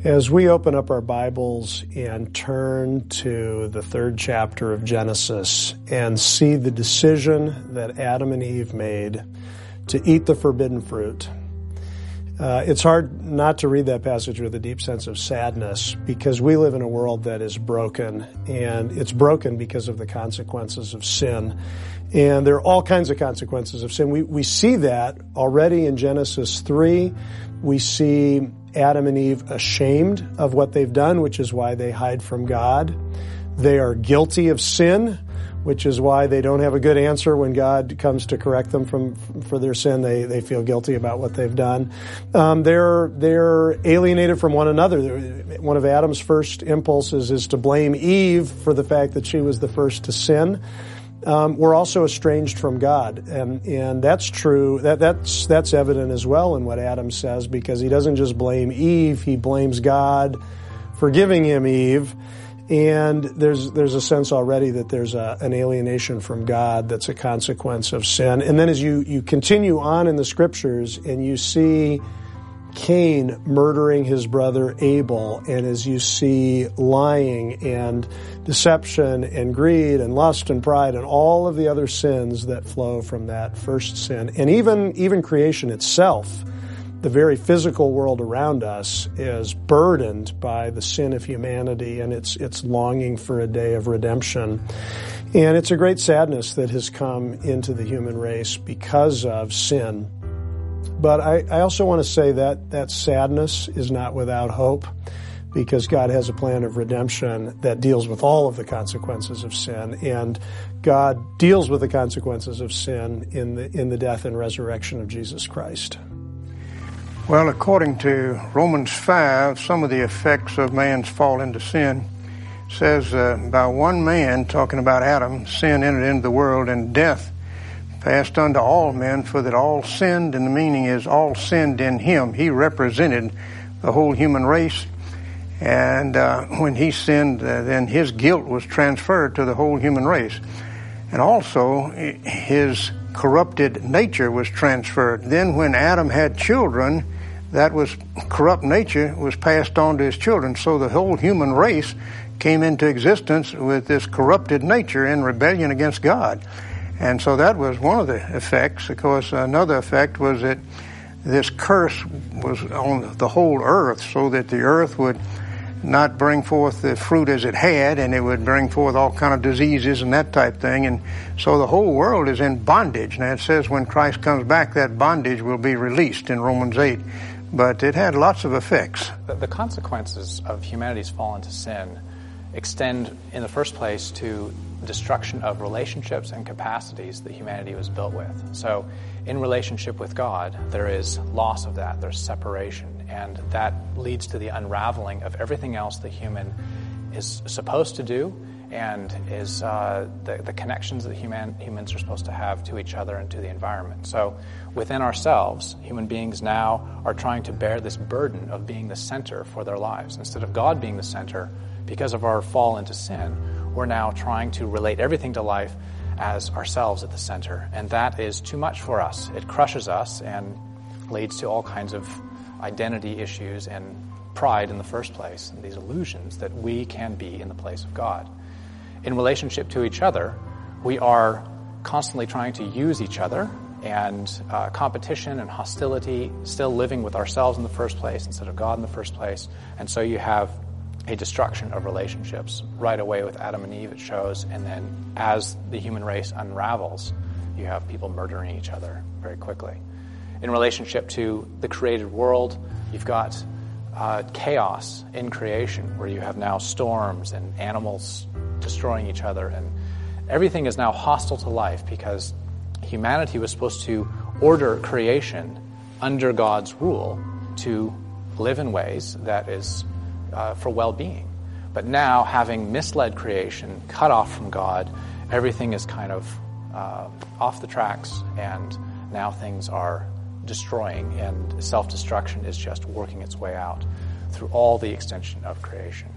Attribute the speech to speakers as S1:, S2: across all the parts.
S1: As we open up our Bibles and turn to the 3rd chapter of Genesis and see the decision that Adam and Eve made to eat the forbidden fruit, it's hard not to read that passage with a deep sense of sadness, because we live in a world that is broken, and it's broken because of the consequences of sin. And there are all kinds of consequences of sin. We see that already in Genesis 3. We see Adam and Eve ashamed of what they've done, which is why they hide from God. They are guilty of sin, which is why they don't have a good answer when God comes to correct them for their sin. They feel guilty about what they've done. They're alienated from one another. One of Adam's first impulses is to blame Eve for the fact that she was the first to sin. We're also estranged from God, and that's true. That's evident as well in what Adam says, because he doesn't just blame Eve; he blames God for giving him Eve. And there's a sense already that there's an alienation from God that's a consequence of sin. And then as you continue on in the Scriptures and you see Cain murdering his brother Abel, and as you see lying and deception and greed and lust and pride and all of the other sins that flow from that first sin, and even creation itself, the very physical world around us is burdened by the sin of humanity and its longing for a day of redemption. And it's a great sadness that has come into the human race because of sin. But I also want to say that sadness is not without hope, because God has a plan of redemption that deals with all of the consequences of sin, and God deals with the consequences of sin in the death and resurrection of Jesus Christ.
S2: Well, according to Romans 5, some of the effects of man's fall into sin says by one man, talking about Adam, sin entered into the world, and death passed unto all men, for that all sinned, and the meaning is all sinned in him. He represented the whole human race, and when he sinned, then his guilt was transferred to the whole human race. And also, his corrupted nature was transferred. Then when Adam had children, that was corrupt nature was passed on to his children. So the whole human race came into existence with this corrupted nature in rebellion against God. And so that was one of the effects. Of course, another effect was that this curse was on the whole earth, so that the earth would not bring forth the fruit as it had, and it would bring forth all kind of diseases and that type thing. And so the whole world is in bondage. Now it says when Christ comes back, that bondage will be released in Romans 8. But it had lots of effects.
S3: The consequences of humanity's fall into sin extend in the first place to destruction of relationships and capacities that humanity was built with. So in relationship with God, there is loss of that, there's separation, and that leads to the unraveling of everything else the human is supposed to do, and is the connections that humans are supposed to have to each other and to the environment. So within ourselves, human beings now are trying to bear this burden of being the center for their lives. Instead of God being the center, because of our fall into sin, we're now trying to relate everything to life as ourselves at the center. And that is too much for us. It crushes us and leads to all kinds of identity issues and pride in the first place, and these illusions that we can be in the place of God. In relationship to each other, we are constantly trying to use each other, and competition and hostility, still living with ourselves in the first place instead of God in the first place. And so you have a destruction of relationships right away with Adam and Eve, it shows, and then as the human race unravels, you have people murdering each other very quickly. In relationship to the created world, you've got chaos in creation, where you have now storms and animals destroying each other, and everything is now hostile to life, because humanity was supposed to order creation under God's rule to live in ways that is for well-being. But now, having misled creation, cut off from God, everything is kind of off the tracks, and now things are destroying, and self-destruction is just working its way out through all the extension of creation.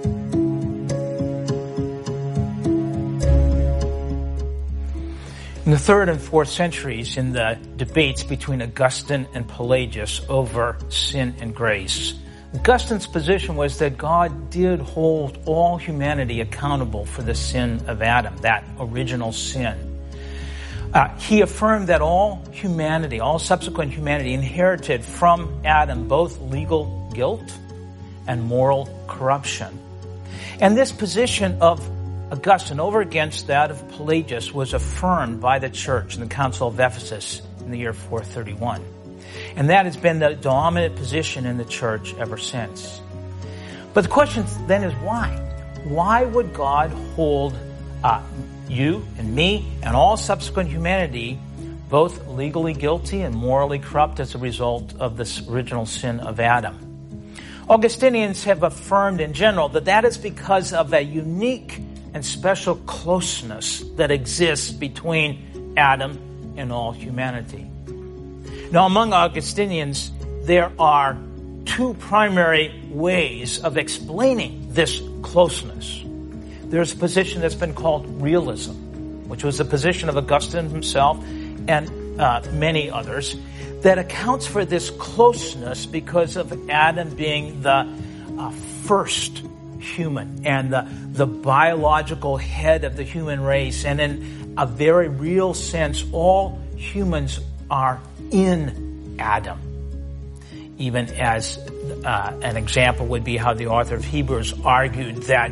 S1: In
S4: the 3rd and 4th centuries, in the debates between Augustine and Pelagius over sin and grace, Augustine's position was that God did hold all humanity accountable for the sin of Adam, that original sin. He affirmed that all humanity, all subsequent humanity, inherited from Adam both legal guilt and moral corruption. And this position of Augustine over against that of Pelagius was affirmed by the church in the Council of Ephesus in the year 431. And that has been the dominant position in the church ever since. But the question then is why? Why would God hold you and me and all subsequent humanity both legally guilty and morally corrupt as a result of this original sin of Adam? Augustinians have affirmed in general that that is because of a unique and special closeness that exists between Adam and all humanity. Now, among Augustinians, there are two primary ways of explaining this closeness. There's a position that's been called realism, which was the position of Augustine himself and many others, that accounts for this closeness because of Adam being the first human and the biological head of the human race. And in a very real sense, all humans are in Adam. Even as an example would be how the author of Hebrews argued that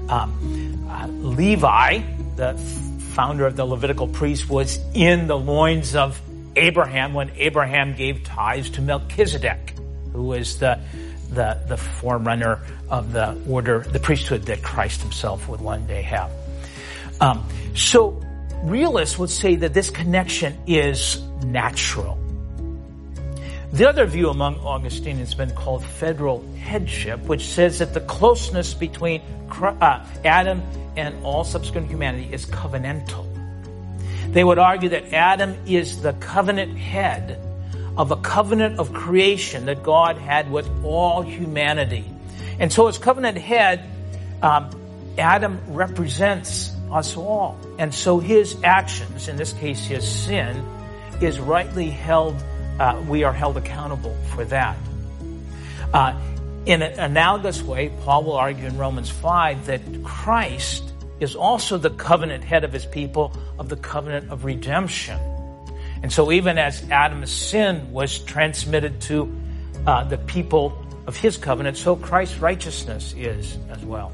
S4: Levi, the founder of the Levitical priest, was in the loins of Abraham when Abraham gave tithes to Melchizedek, who was the forerunner of the order, the priesthood that Christ himself would one day have. So realists would say that this connection is natural. The other view among Augustinians has been called federal headship, which says that the closeness between Adam and all subsequent humanity is covenantal. They would argue that Adam is the covenant head of a covenant of creation that God had with all humanity. And so as covenant head, Adam represents us all. And so his actions, in this case his sin, is rightly held, we are held accountable for that. In an analogous way, Paul will argue in Romans 5 that Christ is also the covenant head of his people of the covenant of redemption. And so even as Adam's sin was transmitted to the people of his covenant, so Christ's righteousness is as well.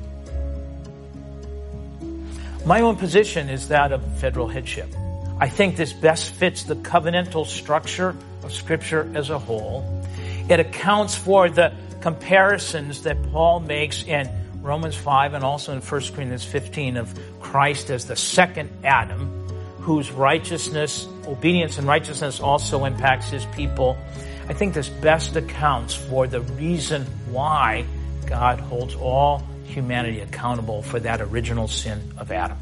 S4: My own position is that of federal headship. I think this best fits the covenantal structure of Scripture as a whole. It accounts for the comparisons that Paul makes in Romans 5 and also in 1 Corinthians 15 of Christ as the second Adam, whose righteousness, obedience and righteousness also impacts his people. I think this best accounts for the reason why God holds all humanity accountable for that original sin of Adam.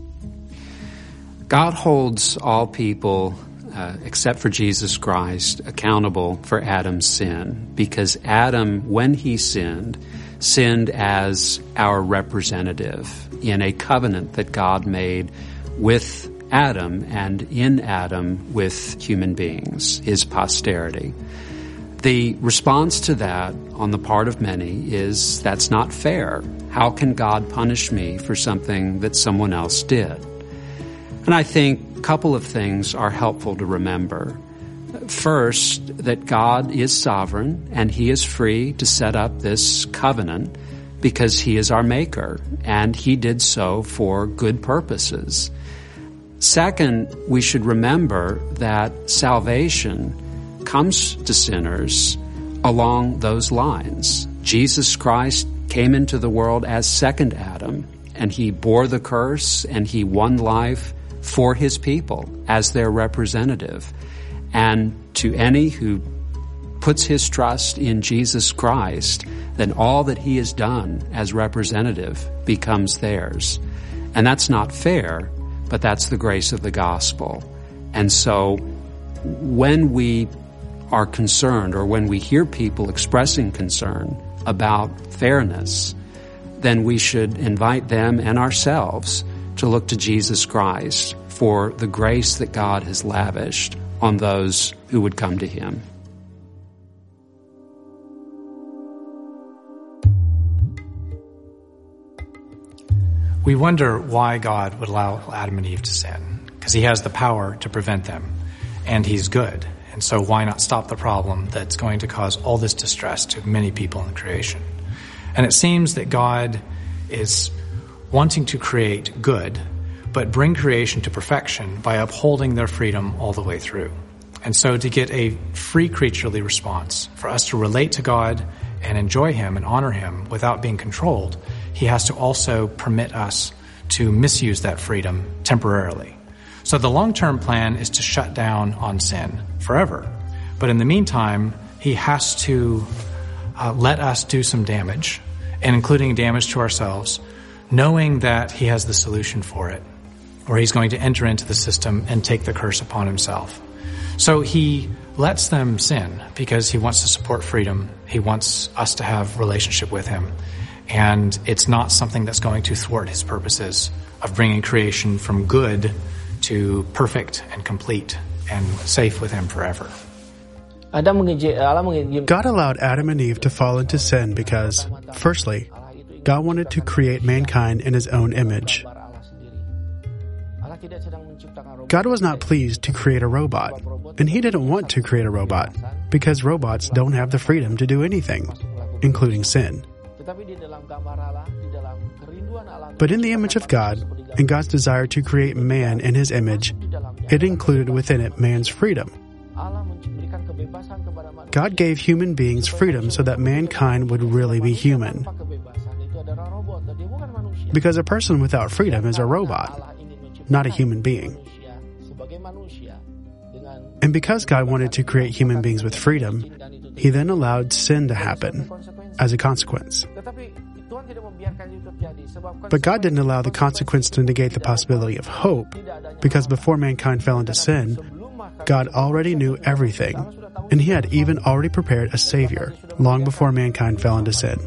S5: God holds all people, except for Jesus Christ, accountable for Adam's sin, because Adam, when he sinned as our representative in a covenant that God made with Adam and in Adam with human beings, his posterity. The response to that on the part of many is, that's not fair. How can God punish me for something that someone else did? And I think a couple of things are helpful to remember. First, that God is sovereign and he is free to set up this covenant because he is our maker, and he did so for good purposes. Second, we should remember that salvation comes to sinners along those lines. Jesus Christ came into the world as second Adam, and he bore the curse and he won life for his people as their representative. And to any who puts his trust in Jesus Christ, then all that he has done as representative becomes theirs. And that's not fair, but that's the grace of the gospel. And so when we are concerned, or when we hear people expressing concern about fairness, then we should invite them and ourselves to look to Jesus Christ for the grace that God has lavished on those who would come to him.
S3: We wonder why God would allow Adam and Eve to sin, because he has the power to prevent them, and he's good. And so why not stop the problem that's going to cause all this distress to many people in creation? And it seems that God is wanting to create good, but bring creation to perfection by upholding their freedom all the way through. And so to get a free creaturely response, for us to relate to God and enjoy him and honor him without being controlled, he has to also permit us to misuse that freedom temporarily. So the long-term plan is to shut down on sin forever. But in the meantime, he has to let us do some damage, and including damage to ourselves, knowing that he has the solution for it, or he's going to enter into the system and take the curse upon himself. So he lets them sin because he wants to support freedom. He wants us to have relationship with him. And it's not something that's going to thwart his purposes of bringing creation from good to perfect and complete and safe with him forever.
S6: God allowed Adam and Eve to fall into sin because, firstly, God wanted to create mankind in his own image. God was not pleased to create a robot, and he didn't want to create a robot because robots don't have the freedom to do anything, including sin. But in the image of God, and God's desire to create man in his image, it included within it man's freedom. God gave human beings freedom so that mankind would really be human. Because a person without freedom is a robot, not a human being. And because God wanted to create human beings with freedom, he then allowed sin to happen as a consequence. But God didn't allow the consequence to negate the possibility of hope, because before mankind fell into sin, God already knew everything, and he had even already prepared a Savior long before mankind fell into sin.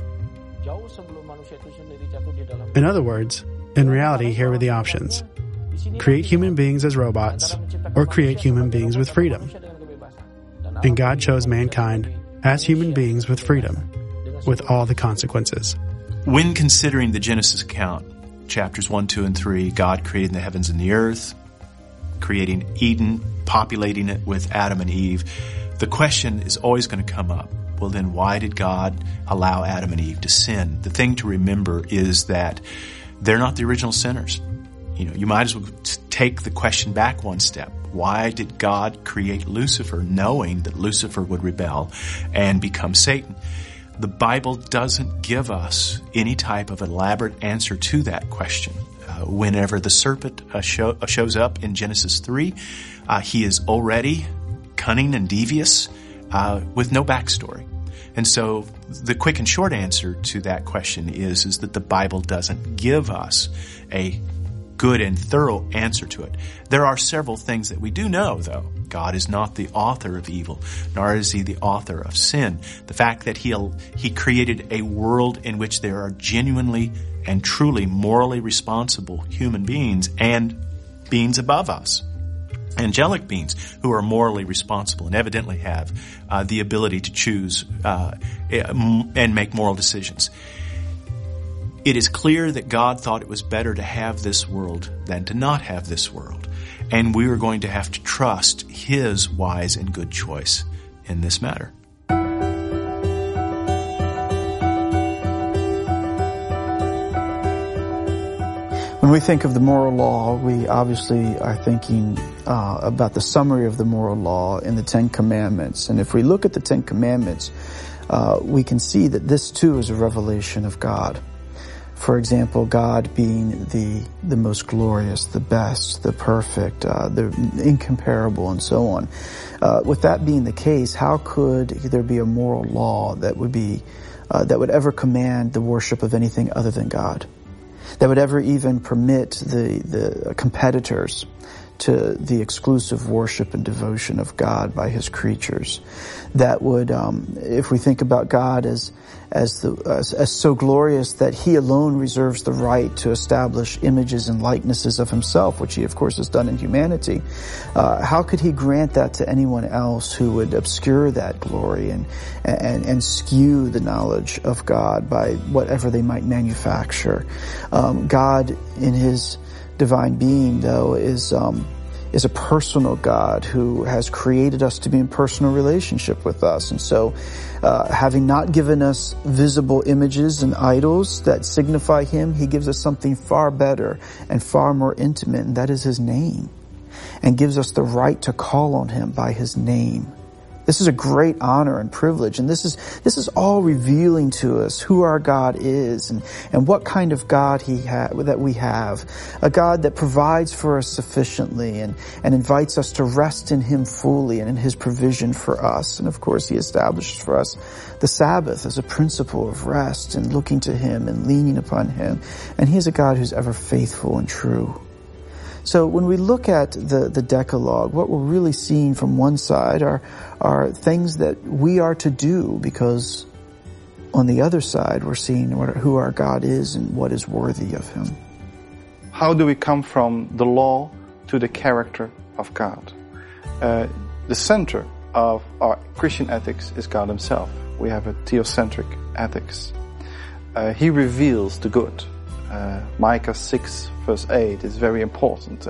S6: In other words, in reality, here were the options: create human beings as robots, or create human beings with freedom. And God chose mankind as human beings with freedom, with all the consequences.
S7: When considering the Genesis account, chapters 1, 2, and 3, God created the heavens and the earth, creating Eden, populating it with Adam and Eve, the question is always going to come up. Well, then why did God allow Adam and Eve to sin? The thing to remember is that they're not the original sinners. You might as well take the question back one step. Why did God create Lucifer knowing that Lucifer would rebel and become Satan? The Bible doesn't give us any type of elaborate answer to that question. Whenever the serpent shows up in Genesis 3, he is already cunning and devious with no backstory. And so the quick and short answer to that question is that the Bible doesn't give us a good and thorough answer to it. There are several things that we do know, though. God is not the author of evil, nor is he the author of sin. The fact that he created a world in which there are genuinely and truly morally responsible human beings and beings above us, angelic beings who are morally responsible and evidently have the ability to choose and make moral decisions. It is clear that God thought it was better to have this world than to not have this world. And we are going to have to trust his wise and good choice in this matter.
S8: When we think of the moral law, we obviously are thinking about the summary of the moral law in the Ten Commandments. And if we look at the Ten Commandments, we can see that this too is a revelation of God. For example, God being the most glorious, the best, the perfect, the incomparable, and so on. With that being the case, how could there be a moral law that would ever command the worship of anything other than God? That would ever even permit the competitors to the exclusive worship and devotion of God by his creatures. That would, if we think about God as so glorious that he alone reserves the right to establish images and likenesses of himself, which he of course has done in humanity, how could he grant that to anyone else who would obscure that glory and skew the knowledge of God by whatever they might manufacture? God in his divine being, though, is a personal God who has created us to be in personal relationship with us. And so, having not given us visible images and idols that signify him, he gives us something far better and far more intimate, and that is his name, and gives us the right to call on him by his name. This is a great honor and privilege, and this is all revealing to us who our God is and what kind of God that we have. A God that provides for us sufficiently and invites us to rest in him fully and in his provision for us. And of course, he establishes for us the Sabbath as a principle of rest and looking to him and leaning upon him. And he is a God who's ever faithful and true. So when we look at the Decalogue, what we're really seeing from one side are things that we are to do, because on the other side we're seeing who our God is and what is worthy of him.
S9: How do we come from the law to the character of God? The center of our Christian ethics is God himself. We have a theocentric ethics. He reveals the good. Micah 6 verse 8 is very important.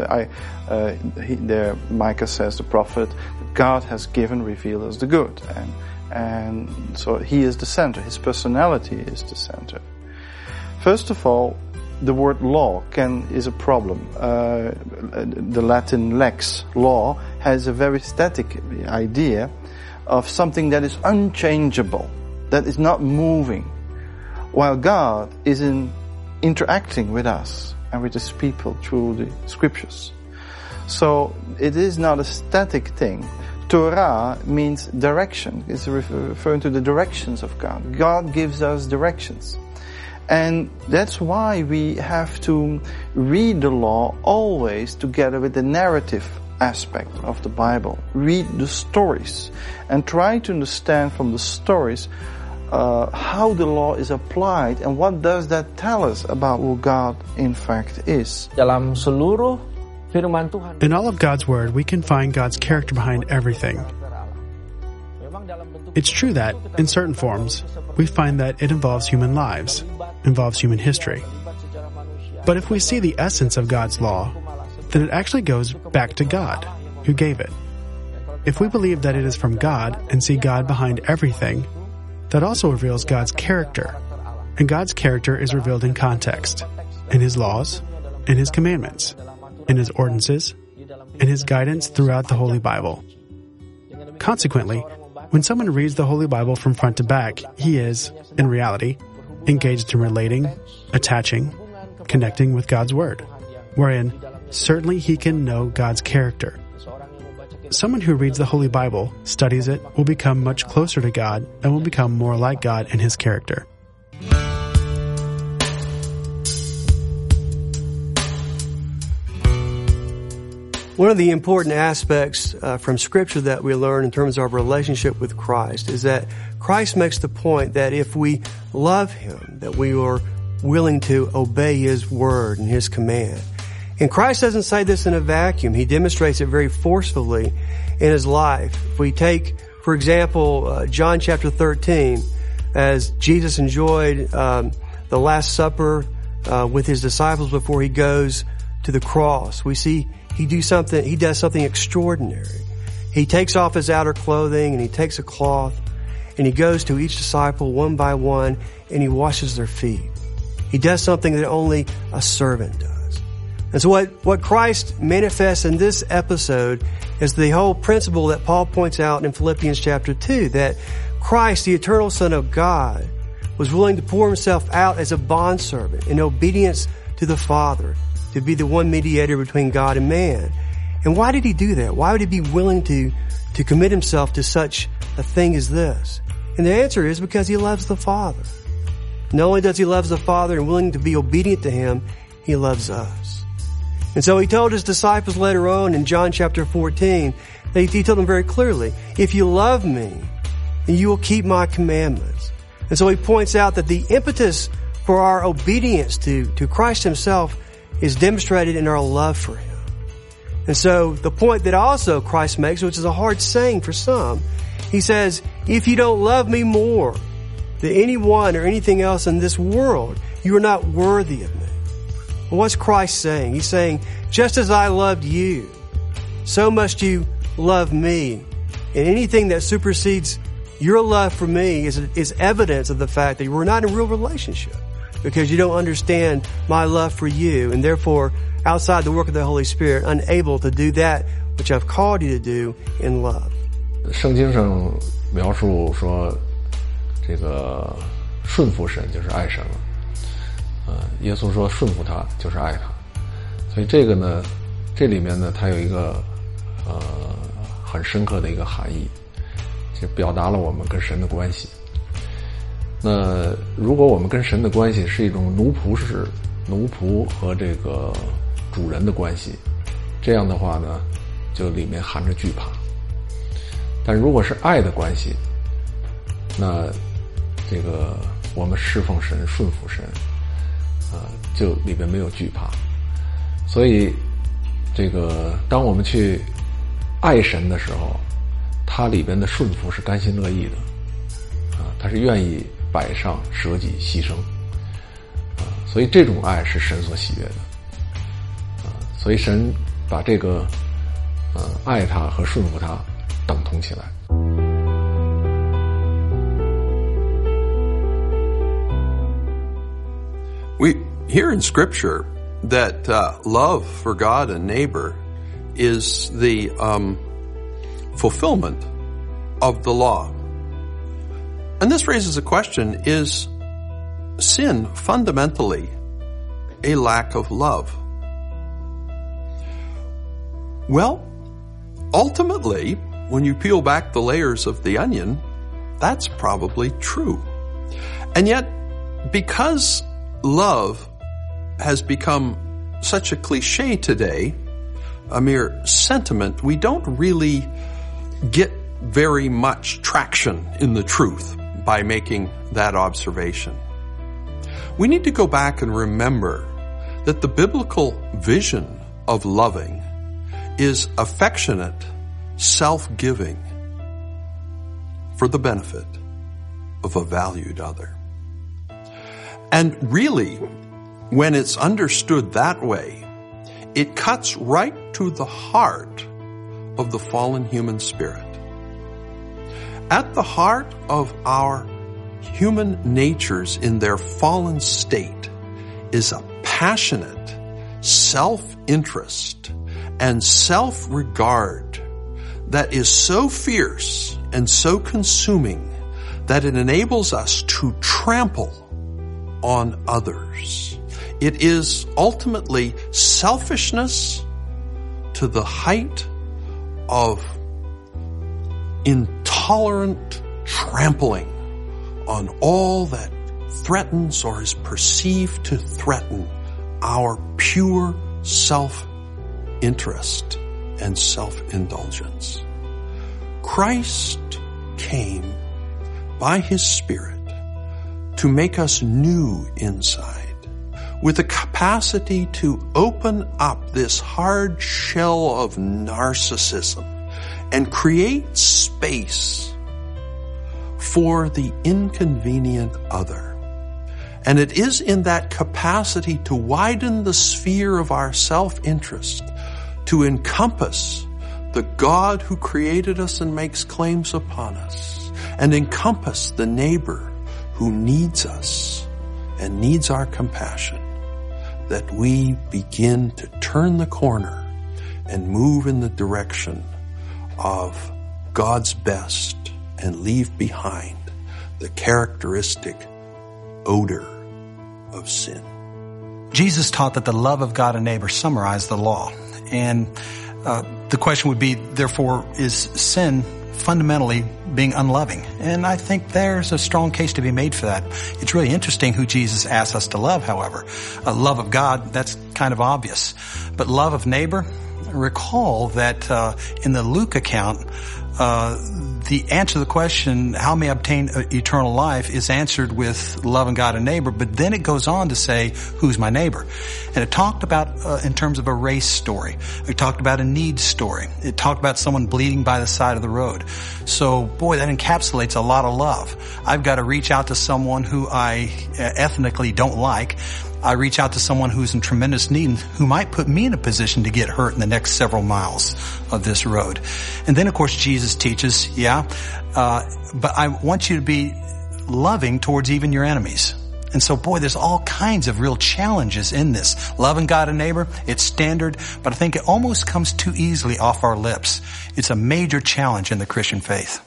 S9: Micah says, the prophet, God has revealed us the good. And so he is the center. His personality is the center. First of all, the word law is a problem. The Latin lex, law, has a very static idea of something that is unchangeable, that is not moving, while God is interacting with us and with his people through the scriptures. So it is not a static thing. Torah means direction. It's referring to the directions of God. God gives us directions. And that's why we have to read the law always together with the narrative aspect of the Bible. Read the stories and try to understand from the stories how the law is applied and what does that tell us about who God in fact is.
S6: In all of God's Word, we can find God's character behind everything. It's true that, in certain forms, we find that it involves human lives, involves human history. But if we see the essence of God's law, then it actually goes back to God, who gave it. If we believe that it is from God and see God behind everything, that also reveals God's character. And God's character is revealed in context, in his laws, in his commandments, in his ordinances, in his guidance throughout the Holy Bible. Consequently, when someone reads the Holy Bible from front to back, he is, in reality, engaged in relating, attaching, connecting with God's Word, wherein certainly he can know God's character. Someone who reads the Holy Bible, studies it, will become much closer to God and will become more like God in his character.
S10: One of the important aspects from Scripture that we learn in terms of our relationship with Christ is that Christ makes the point that if we love him, that we are willing to obey his word and his command. And Christ doesn't say this in a vacuum. He demonstrates it very forcefully in his life. If we take, for example, John chapter 13, as Jesus enjoyed the Last Supper with his disciples before he goes to the cross, we see he does something extraordinary. He takes off his outer clothing and he takes a cloth and he goes to each disciple one by one and he washes their feet. He does something that only a servant does. And so what Christ manifests in this episode is the whole principle that Paul points out in Philippians chapter 2, that Christ, the eternal Son of God, was willing to pour himself out as a bondservant in obedience to the Father, to be the one mediator between God and man. And why did he do that? Why would he be willing to commit himself to such a thing as this? And the answer is because he loves the Father. Not only does he love the Father and willing to be obedient to him, he loves us. And so he told his disciples later on in John chapter 14, he told them very clearly, if you love me, then you will keep my commandments. And so he points out that the impetus for our obedience to Christ himself is demonstrated in our love for him. And so the point that also Christ makes, which is a hard saying for some, he says, if you don't love me more than anyone or anything else in this world, you are not worthy of me. Well, what's Christ saying? He's saying, just as I loved you, so must you love me. And anything that supersedes your love for me is evidence of the fact that we're not in a real relationship, because you don't understand my love for you, and therefore, outside the work of the Holy Spirit, unable to do that which I've called you to do in love.
S11: 圣经上描述说，这个顺服神就是爱神了。耶稣说顺服他就是爱他，所以这个呢，这里面呢，它有一个很深刻的一个含义，就表达了我们跟神的关系。那如果我们跟神的关系是一种奴仆和这个主人的关系，这样的话呢，就里面含着惧怕。但如果是爱的关系，那这个我们侍奉神、顺服神，就里边没有惧怕。所以这个当我们去爱神的时候，它里边的顺服是甘心乐意的，他是愿意摆上舍己牺牲，所以这种爱是神所喜悦的，所以神把这个爱他和顺服他等同起来。
S12: We hear in Scripture that love for God and neighbor is the fulfillment of the law. And this raises a question, is sin fundamentally a lack of love? Well, ultimately, when you peel back the layers of the onion, that's probably true. And yet, because love has become such a cliche today, a mere sentiment, we don't really get very much traction in the truth by making that observation. We need to go back and remember that the biblical vision of loving is affectionate, self-giving for the benefit of a valued other. And really, when it's understood that way, it cuts right to the heart of the fallen human spirit. At the heart of our human natures in their fallen state is a passionate self-interest and self-regard that is so fierce and so consuming that it enables us to trample on others. It is ultimately selfishness to the height of intolerant trampling on all that threatens or is perceived to threaten our pure self-interest and self-indulgence. Christ came by His Spirit to make us new inside, with the capacity to open up this hard shell of narcissism and create space for the inconvenient other. And it is in that capacity to widen the sphere of our self-interest, to encompass the God who created us and makes claims upon us, and encompass the neighbor who needs us and needs our compassion, that we begin to turn the corner and move in the direction of God's best and leave behind the characteristic odor of sin.
S13: Jesus taught that the love of God and neighbor summarized the law. And the question would be, therefore, is sin fundamentally being unloving. And I think there's a strong case to be made for that. It's really interesting who Jesus asks us to love, however. Love of God, that's kind of obvious. But love of neighbor, recall that in the Luke account, the answer to the question, how may I obtain eternal life, is answered with loving God and neighbor, but then it goes on to say, who's my neighbor? And it talked about in terms of a race story. It talked about a need story. It talked about someone bleeding by the side of the road. So, boy, that encapsulates a lot of love. I've got to reach out to someone who I ethnically don't like. I reach out to someone who's in tremendous need, who might put me in a position to get hurt in the next several miles of this road. And then, of course, Jesus teaches, but I want you to be loving towards even your enemies. And so, boy, there's all kinds of real challenges in this. Loving God and neighbor, it's standard, but I think it almost comes too easily off our lips. It's a major challenge in the Christian faith.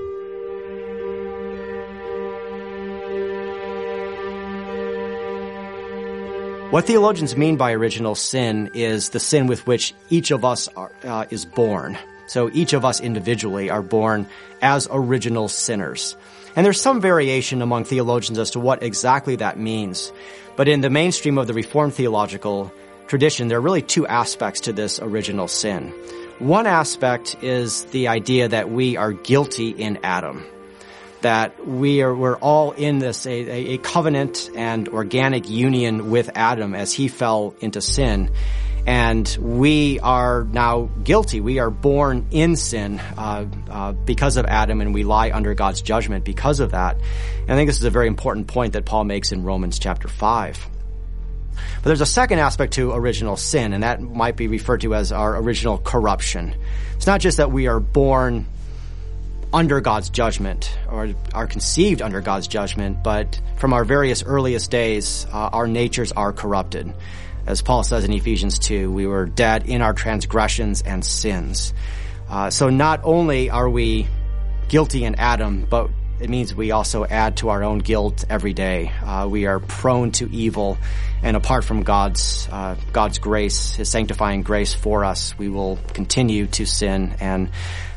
S14: What theologians mean by original sin is the sin with which each of us is born. So each of us individually are born as original sinners. And there's some variation among theologians as to what exactly that means. But in the mainstream of the Reformed theological tradition, there are really two aspects to this original sin. One aspect is the idea that we are guilty in Adam, that we're all in this, a covenant and organic union with Adam as he fell into sin. And we are now guilty. We are born in sin because of Adam, and we lie under God's judgment because of that. And I think this is a very important point that Paul makes in Romans chapter 5. But there's a second aspect to original sin, and that might be referred to as our original corruption. It's not just that we are born under God's judgment or are conceived under God's judgment, but from our various earliest days, our natures are corrupted. As Paul says in Ephesians 2, we were dead in our transgressions and sins. So not only are we guilty in Adam, but it means we also add to our own guilt every day. We are prone to evil, and apart from God's grace, His sanctifying grace for us, we will continue to sin and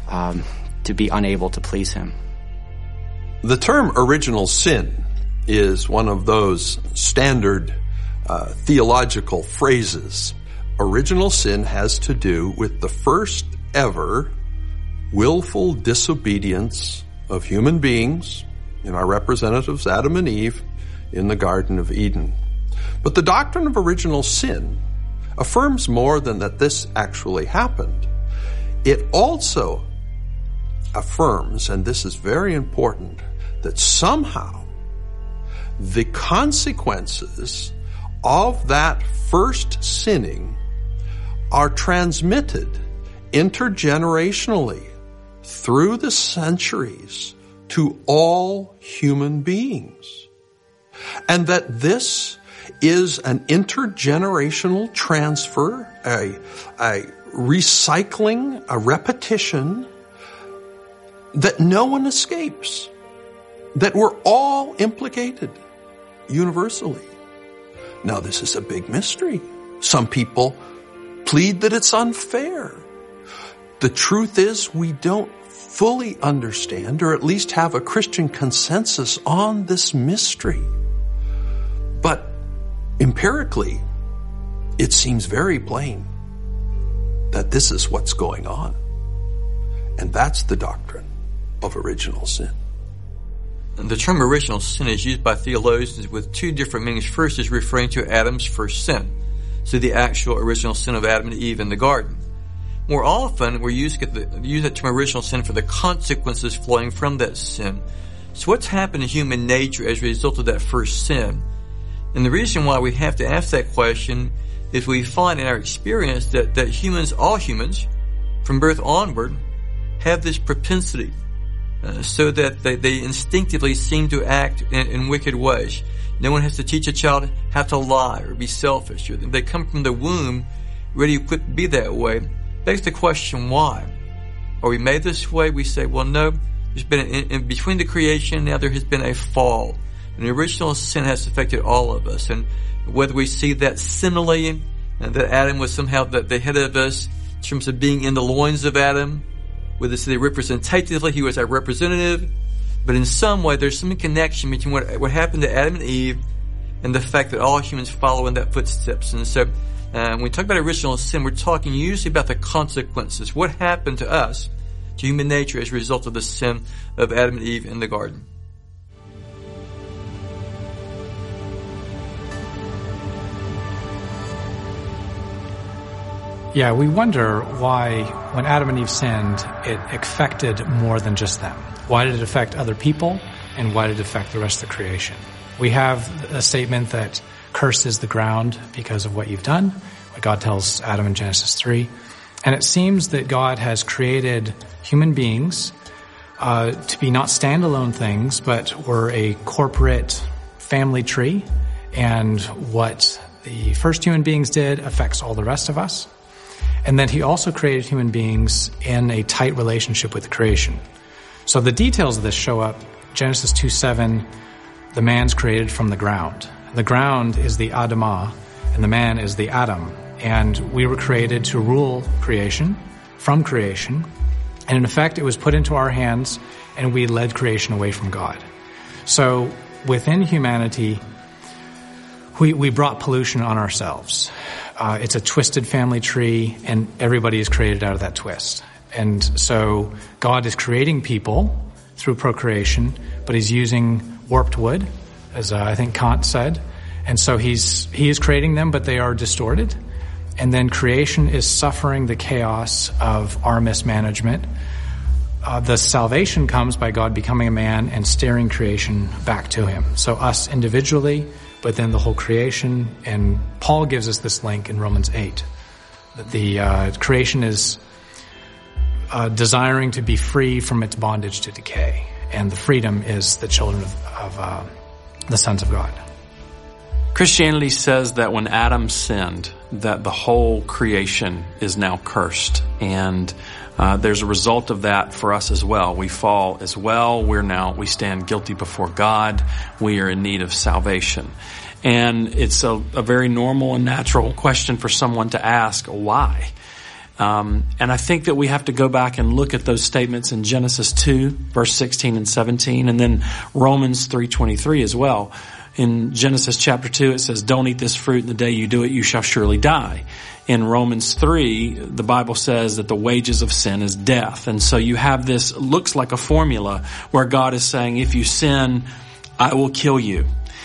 S14: to be unable to please Him.
S12: The term original sin is one of those standard theological phrases. Original sin has to do with the first ever willful disobedience of human beings, in our representatives Adam and Eve, in the Garden of Eden. But the doctrine of original sin affirms more than that this actually happened. It also affirms, and this is very important, that somehow the consequences of that first sinning are transmitted intergenerationally through the centuries to all human beings. And that this is an intergenerational transfer, a recycling, a repetition that no one escapes, that we're all implicated universally. Now, this is a big mystery. Some people plead that it's unfair. The truth is, we don't fully understand, or at least have a Christian consensus on this mystery. But empirically, it seems very plain that this is what's going on. And that's the doctrine of original sin.
S15: The term original sin is used by theologians with two different meanings. First is referring to Adam's first sin, so the actual original sin of Adam and Eve in the garden. More often, we use that term original sin for the consequences flowing from that sin. So what's happened in human nature as a result of that first sin? And the reason why we have to ask that question is we find in our experience that humans, all humans, from birth onward, have this propensity so that they instinctively seem to act in wicked ways. No one has to teach a child how to lie or be selfish. They come from the womb ready equipped to be that way. Begs the question, why? Are we made this way? We say, well, no. There's been, in between the creation, now there has been a fall. And the original sin has affected all of us. And whether we see that sinnily, that Adam was somehow the head of us, in terms of being in the loins of Adam, whether it's representatively he was our representative, but in some way there's some connection between what happened to Adam and Eve and the fact that all humans follow in that footsteps. And so when we talk about original sin, we're talking usually about the consequences. What happened to us, to human nature, as a result of the sin of Adam and Eve in the garden.
S3: Yeah, we wonder why, when Adam and Eve sinned, it affected more than just them. Why did it affect other people, and why did it affect the rest of the creation? We have a statement that cursed is the ground because of what you've done, what God tells Adam in Genesis 3. And it seems that God has created human beings to be not standalone things, but were a corporate family tree. And what the first human beings did affects all the rest of us. And then he also created human beings in a tight relationship with creation. So the details of this show up. Genesis 2:7, the man's created from the ground. The ground is the Adamah, and the man is the Adam. And we were created to rule creation, from creation. And in effect, it was put into our hands, and we led creation away from God. So within humanity, we brought pollution on ourselves. It's a twisted family tree, and everybody is created out of that twist. And so God is creating people through procreation, but he's using warped wood, as I think Kant said. And so he is creating them, but they are distorted. And then creation is suffering the chaos of our mismanagement. The salvation comes by God becoming a man and steering creation back to him. So us individually, but then the whole creation. And Paul gives us this link in Romans 8, that the creation is desiring to be free from its bondage to decay. And the freedom is the children of the sons of God.
S5: Christianity says that when Adam sinned, that the whole creation is now cursed. And there's a result of that for us as well. We fall as well. We stand guilty before God. We are in need of salvation. And it's a very normal and natural question for someone to ask, why? And I think that we have to go back and look at those statements in Genesis 2, verse 16 and 17, and then Romans 3:23 as well. In Genesis chapter 2, it says, don't eat this fruit, and the day you do it, you shall surely die. In Romans 3, the Bible says that the wages of sin is death. And so you have this, looks like a formula where God is saying, if you sin, I will kill you.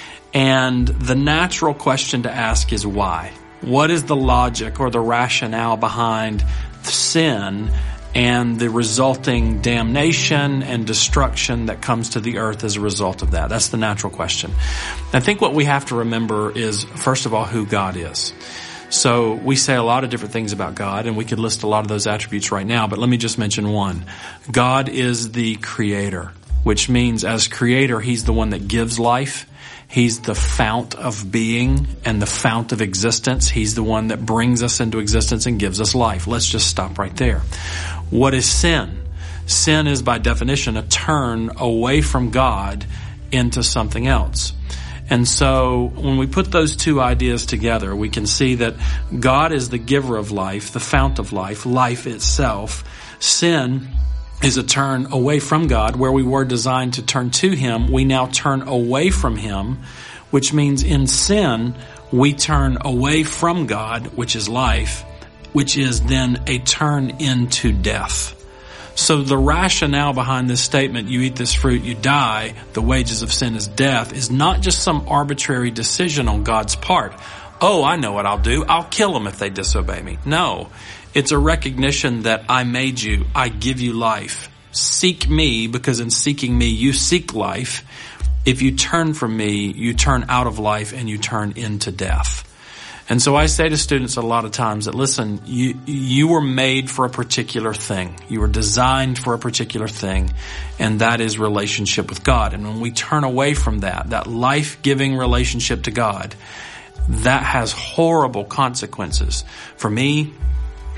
S5: And the natural question to ask is why? What is the logic or the rationale behind sin and the resulting damnation and destruction that comes to the earth as a result of that? That's the natural question. I think what we have to remember is, first of all, who God is. So we say a lot of different things about God, and we could list a lot of those attributes right now, but let me just mention one. God is the creator, which means as creator, he's the one that gives life. He's the fount of being and the fount of existence. He's the one that brings us into existence and gives us life. Let's just stop right there. What is sin? Sin is, by definition, a turn away from God into something else. And so when we put those two ideas together, we can see that God is the giver of life, the fount of life, life itself. Sin is a turn away from God. Where we were designed to turn to him, we now turn away from him, which means in sin, we turn away from God, which is life, which is then a turn into death. So the rationale behind this statement, you eat this fruit, you die, the wages of sin is death, is not just some arbitrary decision on God's part. Oh, I know what I'll do. I'll kill them if they disobey me. No. It's a recognition that I made you. I give you life. Seek me, because in seeking me, you seek life. If you turn from me, you turn out of life and you turn into death. And so I say to students a lot of times that, listen, you were made for a particular thing. You were designed for a particular thing, and that is relationship with God. And when we turn away from that life-giving relationship to God, that has horrible consequences for me,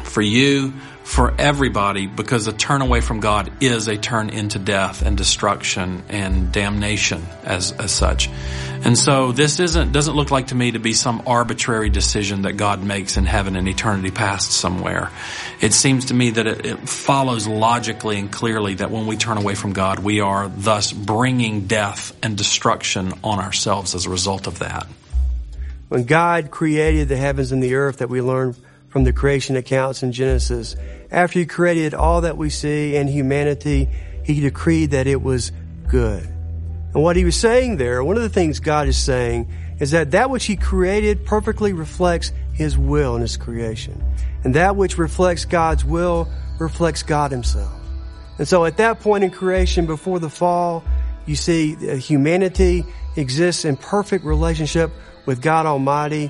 S12: for you, for everybody, because a turn away from God is a turn into death and destruction and damnation as such. And so this doesn't look like to me to be some arbitrary decision that God makes in heaven and eternity past somewhere. It seems to me that it follows logically and clearly that when we turn away from God, we are thus bringing death and destruction on ourselves as a result of that.
S10: When God created the heavens and the earth that we learn from the creation accounts in Genesis, after He created all that we see and humanity, He decreed that it was good. And what He was saying there, one of the things God is saying, is that which He created perfectly reflects His will in His creation. And that which reflects God's will reflects God Himself. And so at that point in creation, before the fall, you see humanity exists in perfect relationship with God Almighty.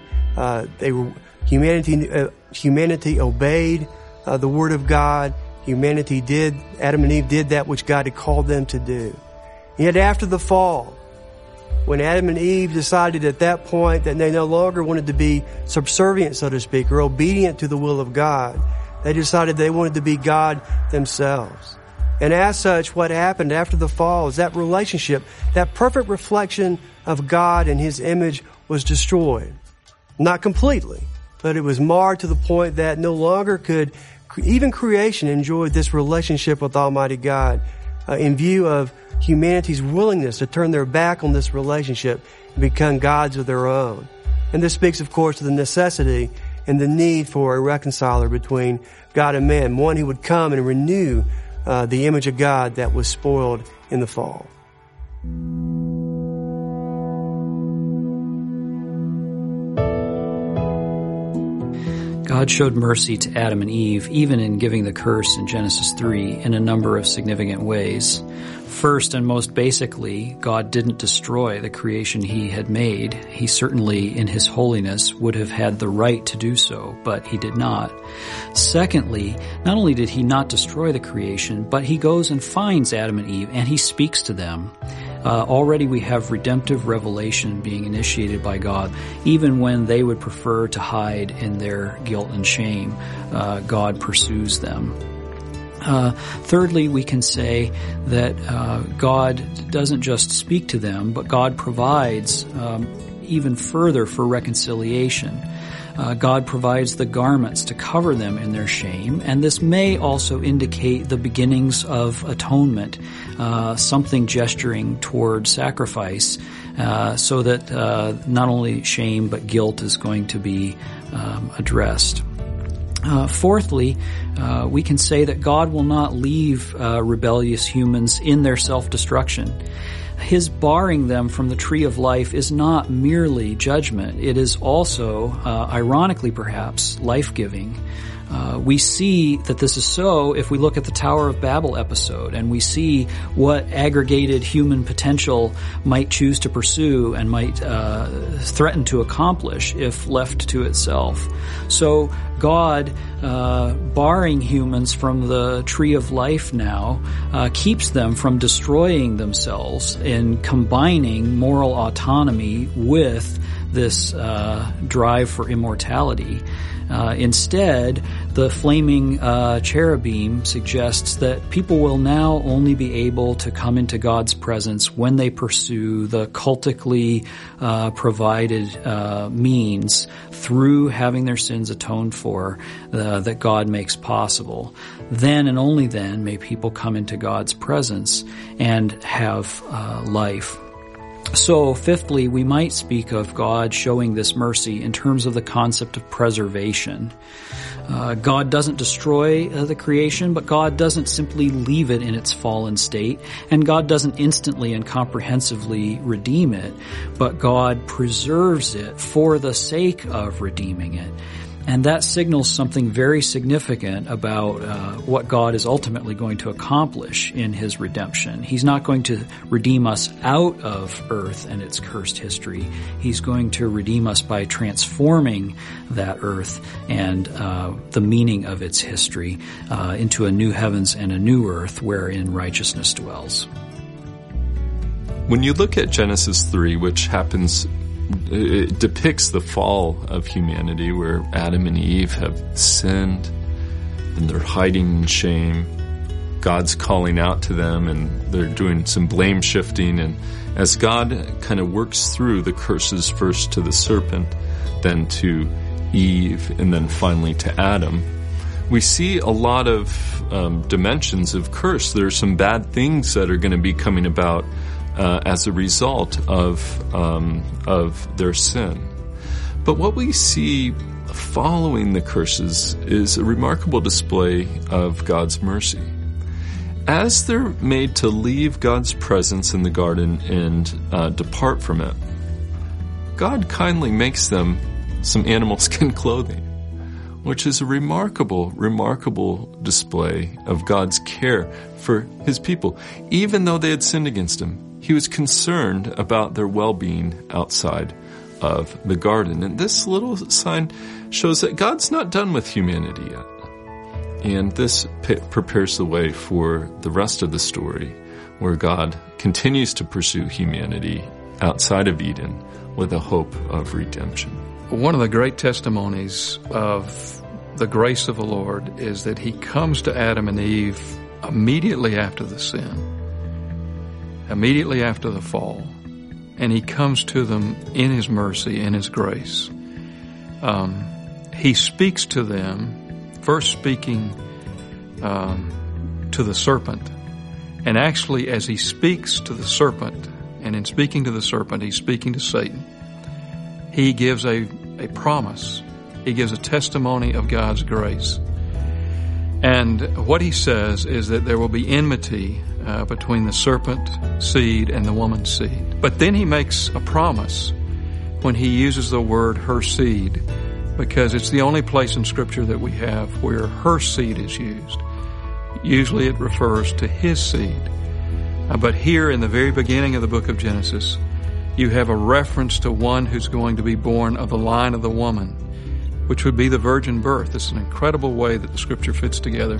S10: Humanity obeyed the Word of God. Adam and Eve did that which God had called them to do. Yet after the fall, when Adam and Eve decided at that point that they no longer wanted to be subservient, so to speak, or obedient to the will of God, they decided they wanted to be God themselves. And as such, what happened after the fall is that relationship, that perfect reflection of God and His image was destroyed. Not completely, but it was marred to the point that no longer could even creation enjoy this relationship with Almighty God in view of humanity's willingness to turn their back on this relationship and become gods of their own. And this speaks, of course, to the necessity and the need for a reconciler between God and man, one who would come and renew the image of God that was spoiled in the fall.
S5: God showed mercy to Adam and Eve, even in giving the curse in Genesis 3, in a number of significant ways. First and most basically, God didn't destroy the creation He had made. He certainly, in His holiness, would have had the right to do so, but He did not. Secondly, not only did He not destroy the creation, but He goes and finds Adam and Eve, and He speaks to them. Already we have redemptive revelation being initiated by God. Even when they would prefer to hide in their guilt and shame, God pursues them. Thirdly, we can say that God doesn't just speak to them, but God provides even further for reconciliation. God provides the garments to cover them in their shame, and this may also indicate the beginnings of atonement, something gesturing toward sacrifice, so that not only shame but guilt is going to be addressed. Fourthly, we can say that God will not leave rebellious humans in their self-destruction. His barring them from the tree of life is not merely judgment. It is also, ironically perhaps, life-giving. We see that this is so if we look at the Tower of Babel episode and we see what aggregated human potential might choose to pursue and might threaten to accomplish if left to itself. So God, barring humans from the tree of life now, keeps them from destroying themselves in combining moral autonomy with this drive for immortality. Instead, the flaming cherubim suggests that people will now only be able to come into God's presence when they pursue the cultically provided means through having their sins atoned for that God makes possible. Then and only then may people come into God's presence and have life. So, fifthly, we might speak of God showing this mercy in terms of the concept of preservation. God doesn't destroy the creation, but God doesn't simply leave it in its fallen state, and God doesn't instantly and comprehensively redeem it, but God preserves it for the sake of redeeming it. And that signals something very significant about what God is ultimately going to accomplish in His redemption. He's not going to redeem us out of earth and its cursed history. He's going to redeem us by transforming that earth and the meaning of its history into a new heavens and a new earth wherein righteousness dwells.
S16: When you look at Genesis 3, which happens, it depicts the fall of humanity where Adam and Eve have sinned. and they're hiding in shame. God's calling out to them, and they're doing some blame shifting. And as God kind of works through the curses, first to the serpent, then to Eve, and then finally to Adam, we see a lot of dimensions of curse. There are some bad things that are going to be coming about as a result of their sin. But what we see following the curses is a remarkable display of God's mercy. As they're made to leave God's presence in the garden and depart from it, God kindly makes them some animal skin clothing, which is a remarkable, remarkable display of God's care for His people. Even though they had sinned against Him, He was concerned about their well-being outside of the garden. And this little sign shows that God's not done with humanity yet. And this prepares the way for the rest of the story, where God continues to pursue humanity outside of Eden with a hope of redemption.
S17: One of the great testimonies of the grace of the Lord is that He comes to Adam and Eve immediately after the sin, immediately after the fall, and He comes to them in His mercy, in His grace. He speaks to them, first speaking to the serpent. And actually, as He speaks to the serpent, and in speaking to the serpent, He's speaking to Satan, He gives a promise. He gives a testimony of God's grace. And what He says is that there will be enmity between the serpent seed and the woman's seed. But then He makes a promise when He uses the word her seed, because it's the only place in Scripture that we have where her seed is used. Usually it refers to His seed. But here in the very beginning of the book of Genesis, you have a reference to one who's going to be born of the line of the woman, which would be the virgin birth. It's an incredible way that the Scripture fits together.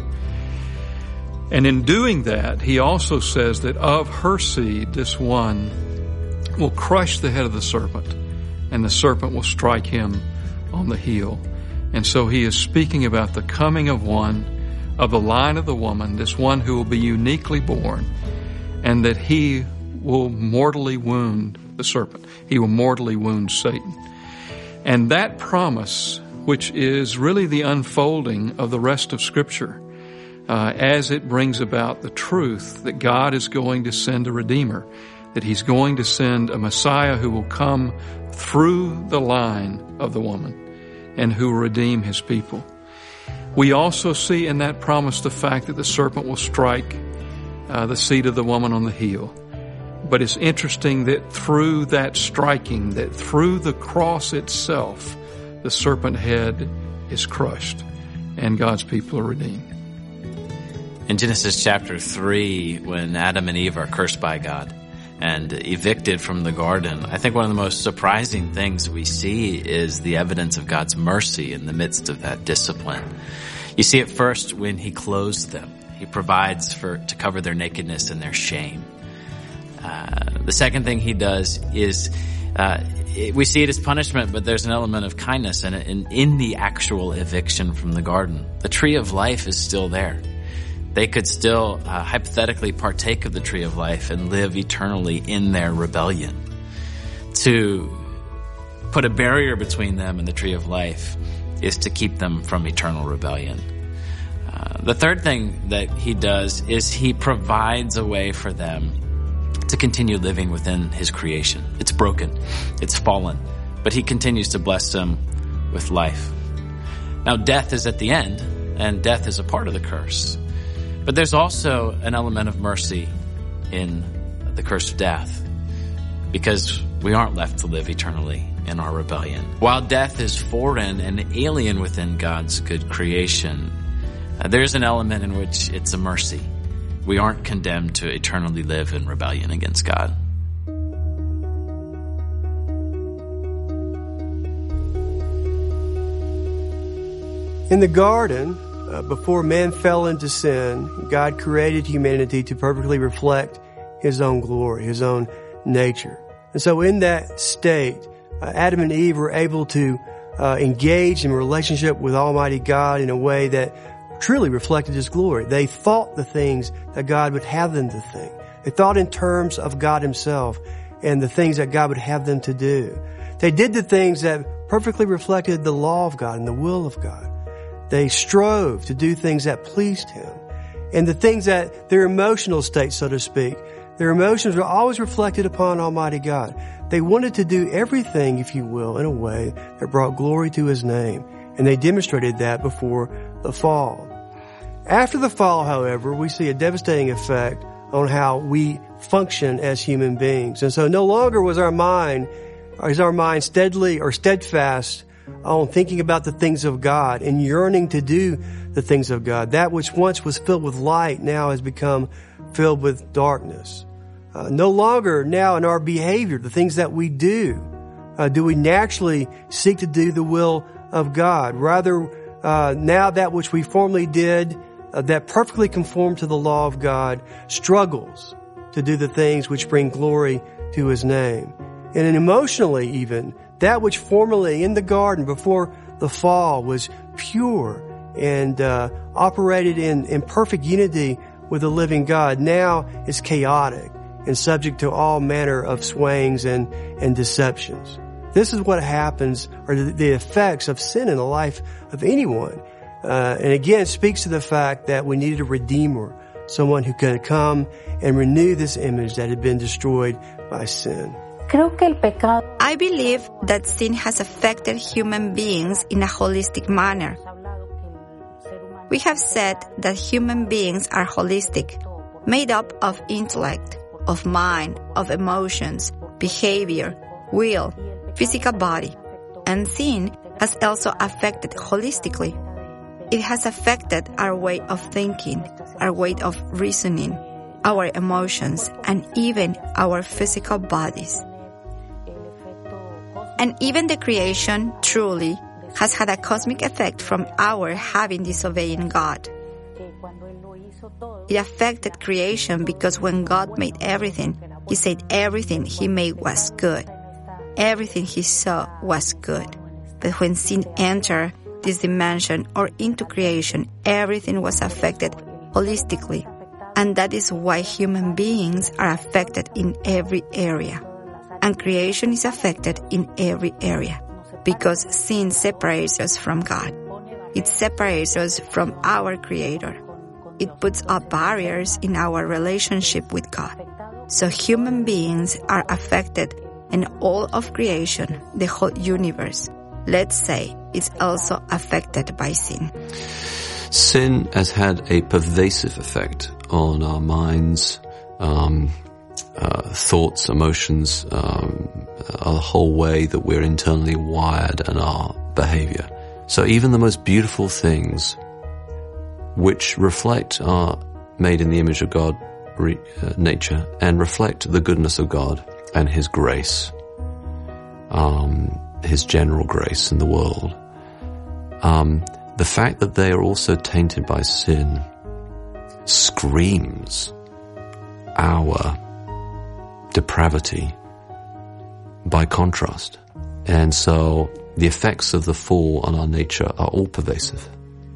S17: And in doing that, He also says that of her seed, this one will crush the head of the serpent, and the serpent will strike him on the heel. And so He is speaking about the coming of one of the line of the woman, this one who will be uniquely born, and that He will mortally wound the serpent. He will mortally wound Satan. And that promise, which is really the unfolding of the rest of Scripture, as it brings about the truth that God is going to send a Redeemer, that He's going to send a Messiah who will come through the line of the woman and who will redeem His people. We also see in that promise the fact that the serpent will strike the seed of the woman on the heel. But it's interesting that through that striking, that through the cross itself, the serpent head is crushed and God's people are redeemed.
S18: In Genesis chapter 3, when Adam and Eve are cursed by God and evicted from the garden, I think one of the most surprising things we see is the evidence of God's mercy in the midst of that discipline. You see it first when He clothes them. He provides to cover their nakedness and their shame. The second thing He does is we see it as punishment, but there's an element of kindness in the actual eviction from the garden. The tree of life is still there. They could still hypothetically partake of the tree of life and live eternally in their rebellion. To put a barrier between them and the tree of life is to keep them from eternal rebellion. The third thing that He does is He provides a way for them to continue living within His creation. It's broken, it's fallen, but He continues to bless them with life. Now, death is at the end, and death is a part of the curse. But there's also an element of mercy in the curse of death, because we aren't left to live eternally in our rebellion. While death is foreign and alien within God's good creation, there's an element in which it's a mercy. We aren't condemned to eternally live in rebellion against God.
S10: In the garden, before man fell into sin, God created humanity to perfectly reflect His own glory, His own nature. And so in that state, Adam and Eve were able to engage in relationship with Almighty God in a way that truly reflected His glory. They thought the things that God would have them to think. They thought in terms of God Himself and the things that God would have them to do. They did the things that perfectly reflected the law of God and the will of God. They strove to do things that pleased Him. And the things that their emotional state, so to speak, their emotions were always reflected upon Almighty God. They wanted to do everything, if you will, in a way that brought glory to His name. And they demonstrated that before the fall. After the fall, however, we see a devastating effect on how we function as human beings. And so no longer is our mind steadily or steadfast on thinking about the things of God and yearning to do the things of God. That which once was filled with light now has become filled with darkness. No longer now in our behavior, the things that we do we naturally seek to do the will of God. Rather, now that which we formerly did that perfectly conformed to the law of God struggles to do the things which bring glory to His name. And emotionally even, that which formerly in the garden before the fall was pure and operated in perfect unity with the living God now is chaotic and subject to all manner of swayings and deceptions. This is what happens, or the effects of sin in the life of anyone. And again, speaks to the fact that we needed a Redeemer, someone who could come and renew this image that had been destroyed by sin.
S19: I believe that sin has affected human beings in a holistic manner. We have said that human beings are holistic, made up of intellect, of mind, of emotions, behavior, will, physical body. And sin has also affected holistically. It has affected our way of thinking, our way of reasoning, our emotions, and even our physical bodies. And even the creation, truly, has had a cosmic effect from our having disobeying God. It affected creation because when God made everything, He said everything He made was good. Everything He saw was good. But when sin entered this dimension or into creation, everything was affected holistically. And that is why human beings are affected in every area. And creation is affected in every area. Because sin separates us from God. It separates us from our Creator. It puts up barriers in our relationship with God. So human beings are affected, and all of creation, the whole universe, let's say, is also affected by sin.
S20: Sin has had a pervasive effect on our minds, thoughts, emotions, the whole way that we're internally wired and our behavior. So even the most beautiful things which reflect are made in the image of God, nature, and reflect the goodness of God and His grace, His general grace in the world. The fact that they are also tainted by sin screams our depravity by contrast. And so the effects of the fall on our nature are all pervasive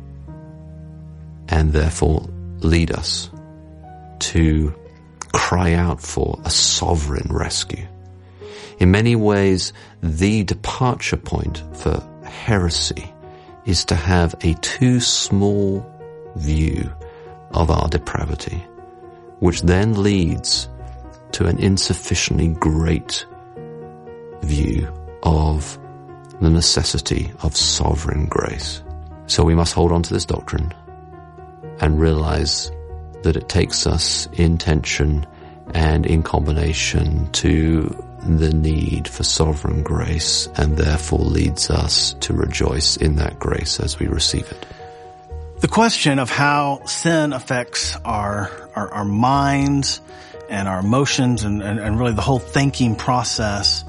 S20: and therefore lead us to cry out for a sovereign rescue. In many ways, the departure point for heresy is to have a too small view of our depravity, which then leads to an insufficiently great view of the necessity of sovereign grace. So we must hold on to this doctrine and realize that it takes us in tension and in combination to the need for sovereign grace, and therefore leads us to rejoice in that grace as we receive it.
S13: The question of how sin affects our minds and our emotions and really the whole thinking process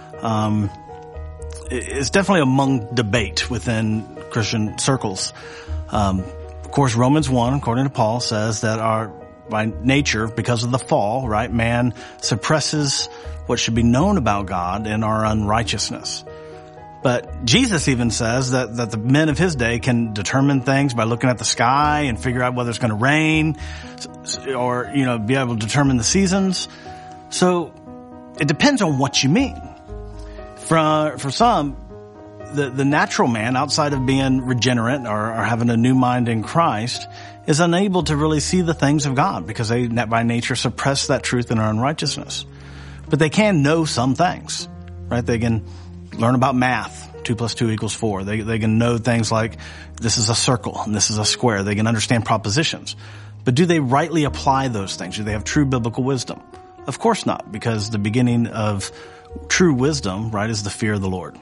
S13: is definitely among debate within Christian circles. Of course, Romans 1, according to Paul, says that by nature, because of the fall, right, man suppresses what should be known about God in our unrighteousness.
S2: But Jesus even says that the men of his day can determine things by looking at the sky and figure out whether it's going to rain or, be able to determine the seasons. So it depends on what you mean. For some, the natural man, outside of being regenerate or having a new mind in Christ, is unable to really see the things of God because they, by nature, suppress that truth in their unrighteousness. But they can know some things, right? They can learn about math. 2 + 2 = 4. They can know things like this is a circle and this is a square. They can understand propositions. But do they rightly apply those things? Do they have true biblical wisdom? Of course not, because the beginning of true wisdom, right, is the fear of the Lord.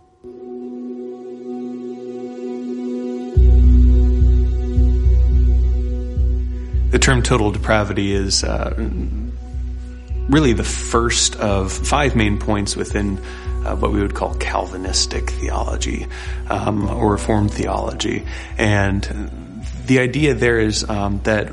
S7: The term total depravity is really the first of 5 main points within what we would call Calvinistic theology or Reformed theology. And the idea there is that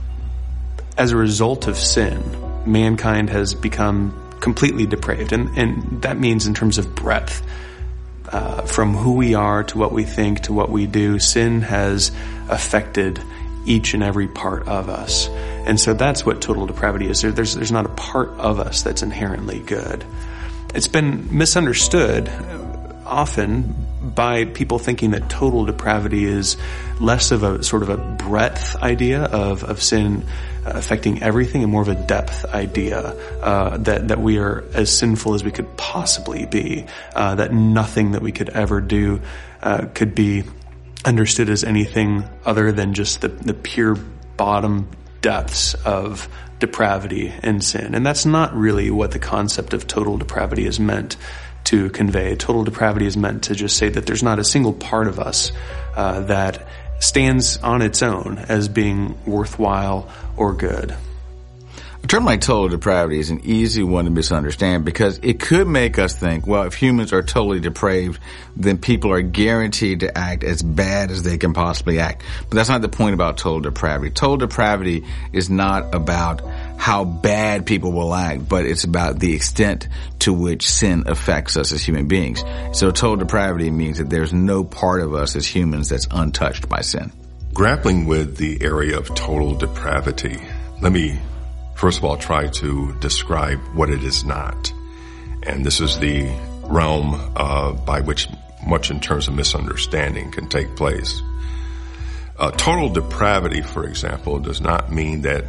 S7: as a result of sin, mankind has become completely depraved. And that means in terms of breadth, from who we are to what we think to what we do, sin has affected each and every part of us. And so that's what total depravity is. There's not a part of us that's inherently good. It's been misunderstood often by people thinking that total depravity is less of a sort of a breadth idea of sin affecting everything and more of a depth idea that we are as sinful as we could possibly be, that nothing that we could ever do could be understood as anything other than just the pure bottom depths of depravity and sin. And that's not really what the concept of total depravity is meant to convey. Total depravity is meant to just say that there's not a single part of us that stands on its own as being worthwhile or good.
S21: A term like total depravity is an easy one to misunderstand because it could make us think, well, if humans are totally depraved, then people are guaranteed to act as bad as they can possibly act. But that's not the point about total depravity. Total depravity is not about how bad people will act, but it's about the extent to which sin affects us as human beings. So total depravity means that there's no part of us as humans that's untouched by sin.
S22: Grappling with the area of total depravity, let me first of all try to describe what it is not. And this is the realm by which much in terms of misunderstanding can take place. Total depravity, for example, does not mean that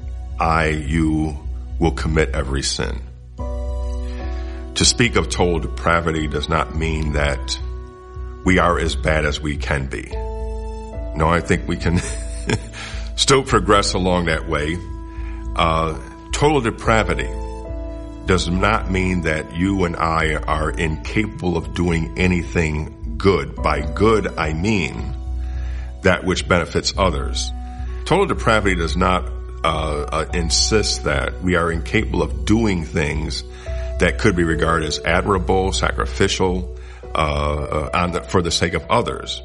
S22: you will commit every sin. To speak of total depravity does not mean that we are as bad as we can be. No, I think we can still progress along that way. Total depravity does not mean that you and I are incapable of doing anything good. By good, I mean that which benefits others. Total depravity does not insist that we are incapable of doing things that could be regarded as admirable, sacrificial, for the sake of others.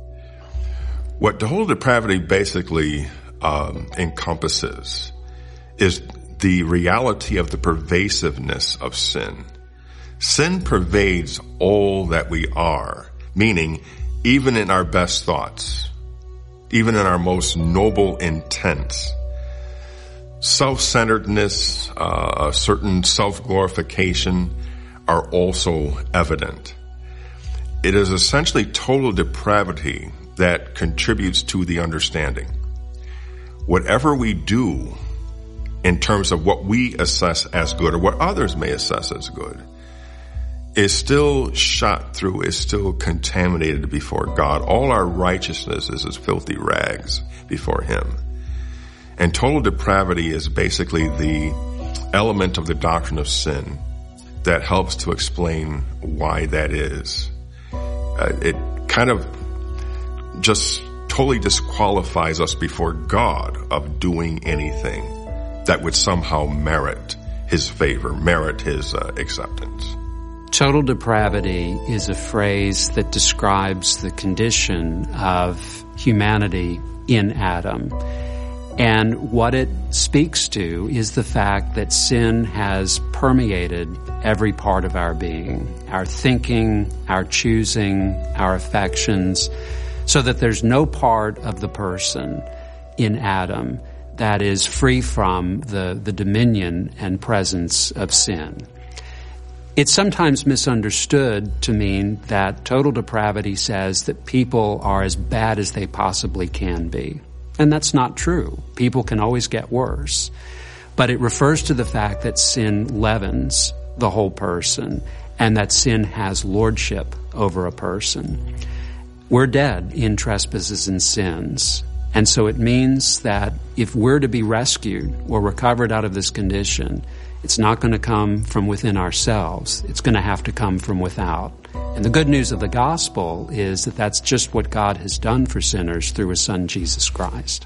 S22: What total depravity basically encompasses is the reality of the pervasiveness of sin. Sin pervades all that we are, meaning even in our best thoughts, even in our most noble intents, self-centeredness, a certain self-glorification are also evident. It is essentially total depravity that contributes to the understanding. Whatever we do in terms of what we assess as good or what others may assess as good is still shot through, is still contaminated before God. All our righteousness is as filthy rags before Him. And total depravity is basically the element of the doctrine of sin that helps to explain why that is. It kind of just totally disqualifies us before God of doing anything that would somehow merit His favor, merit His acceptance.
S5: Total depravity is a phrase that describes the condition of humanity in Adam. And what it speaks to is the fact that sin has permeated every part of our being, our thinking, our choosing, our affections, so that there's no part of the person in Adam that is free from the dominion and presence of sin. It's sometimes misunderstood to mean that total depravity says that people are as bad as they possibly can be. And that's not true. People can always get worse. But it refers to the fact that sin leavens the whole person and that sin has lordship over a person. We're dead in trespasses and sins. And so it means that if we're to be rescued or recovered out of this condition, it's not going to come from within ourselves. It's going to have to come from without. And the good news of the gospel is that that's just what God has done for sinners through His Son, Jesus Christ.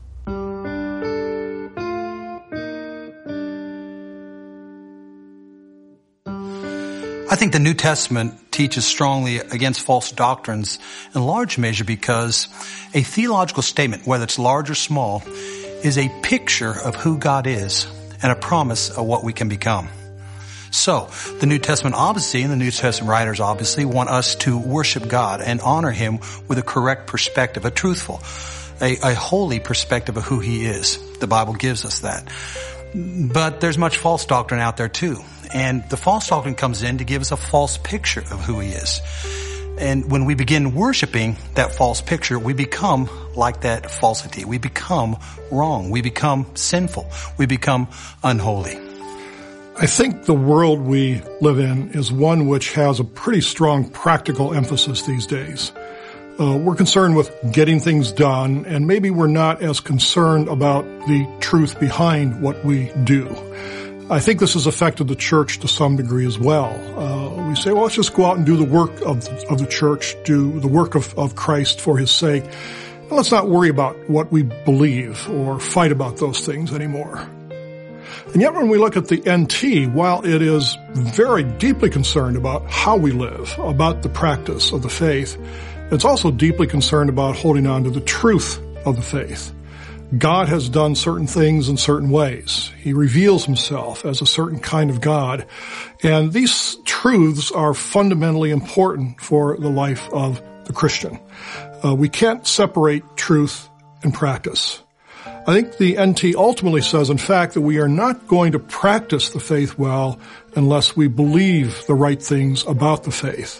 S13: I think the New Testament teaches strongly against false doctrines in large measure because a theological statement, whether it's large or small, is a picture of who God is and a promise of what we can become. So, the New Testament obviously, and the New Testament writers obviously, want us to worship God and honor Him with a correct perspective, a truthful, a holy perspective of who He is. The Bible gives us that. But there's much false doctrine out there too. And the false doctrine comes in to give us a false picture of who He is. And when we begin worshiping that false picture, we become like that falsity. We become wrong. We become sinful. We become unholy.
S1: I think the world we live in is one which has a pretty strong practical emphasis these days. We're concerned with getting things done, and maybe we're not as concerned about the truth behind what we do. I think this has affected the church to some degree as well. We say, well, let's just go out and do the work of the church, do the work of Christ for His sake. And let's not worry about what we believe or fight about those things anymore. And yet when we look at the NT, while it is very deeply concerned about how we live, about the practice of the faith, it's also deeply concerned about holding on to the truth of the faith. God has done certain things in certain ways. He reveals Himself as a certain kind of God. And these truths are fundamentally important for the life of the Christian. We can't separate truth and practice. I think the NT ultimately says, in fact, that we are not going to practice the faith well unless we believe the right things about the faith.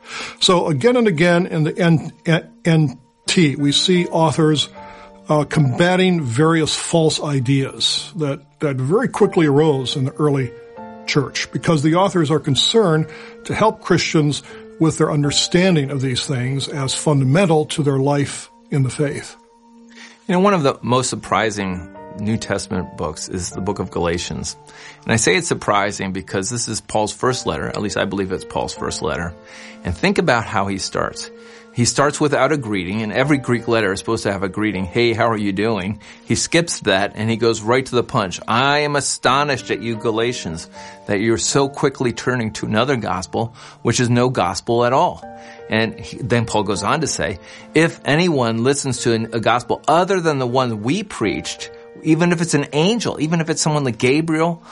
S1: So again and again in the NT, we see authors combating various false ideas that very quickly arose in the early church because the authors are concerned to help Christians with their understanding of these things as fundamental to their life in the faith.
S4: You know, one of the most surprising New Testament books is the book of Galatians. And I say it's surprising because this is Paul's first letter, at least I believe it's Paul's first letter. And think about how he starts. He starts without a greeting, and every Greek letter is supposed to have a greeting. Hey, how are you doing? He skips that, and he goes right to the punch. I am astonished at you Galatians, that you're so quickly turning to another gospel, which is no gospel at all. And then Paul goes on to say, if anyone listens to a gospel other than the one we preached, even if it's an angel, even if it's someone like Gabriel,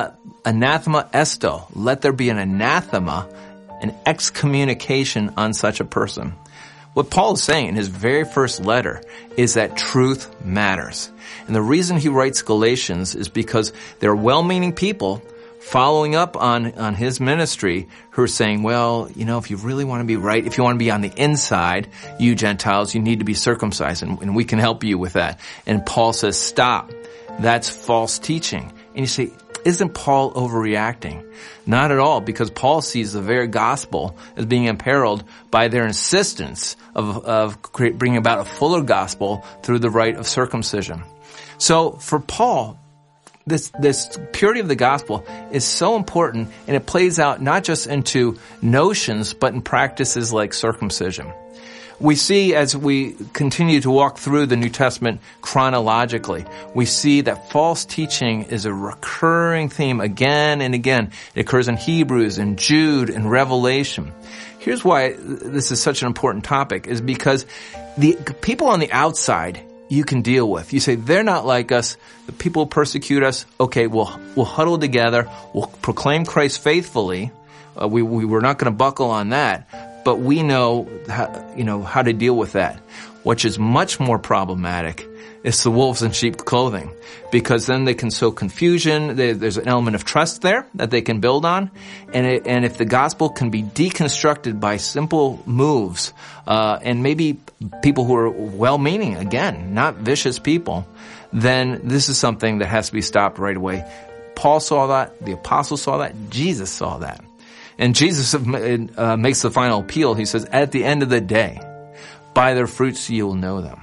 S4: anathema esto, let there be an anathema, an excommunication on such a person. What Paul is saying in his very first letter is that truth matters. And the reason he writes Galatians is because they're well-meaning people following up on his ministry who are saying, well, you know, if you really want to be right, if you want to be on the inside, you Gentiles, you need to be circumcised, and we can help you with that. And Paul says, stop. That's false teaching. And you say, isn't Paul overreacting? Not at all, because Paul sees the very gospel as being imperiled by their insistence of bringing about a fuller gospel through the rite of circumcision. So for Paul, this purity of the gospel is so important, and it plays out not just into notions, but in practices like circumcision. We see as we continue to walk through the New Testament chronologically, we see that false teaching is a recurring theme again and again. It occurs in Hebrews and Jude and Revelation. Here's why this is such an important topic, is because the people on the outside you can deal with. You say, they're not like us. The people who persecute us, okay, we'll huddle together. We'll proclaim Christ faithfully. We're not going to buckle on that, but we know how to deal with that. Which is much more problematic is the wolves in sheep clothing, because then they can sow confusion. There's an element of trust there that they can build on, and if the gospel can be deconstructed by simple moves, and maybe people who are well-meaning, again, not vicious people, then this is something that has to be stopped right away. Paul saw that, the apostles saw that, Jesus saw that. And Jesus makes the final appeal. He says, at the end of the day, by their fruits you will know them.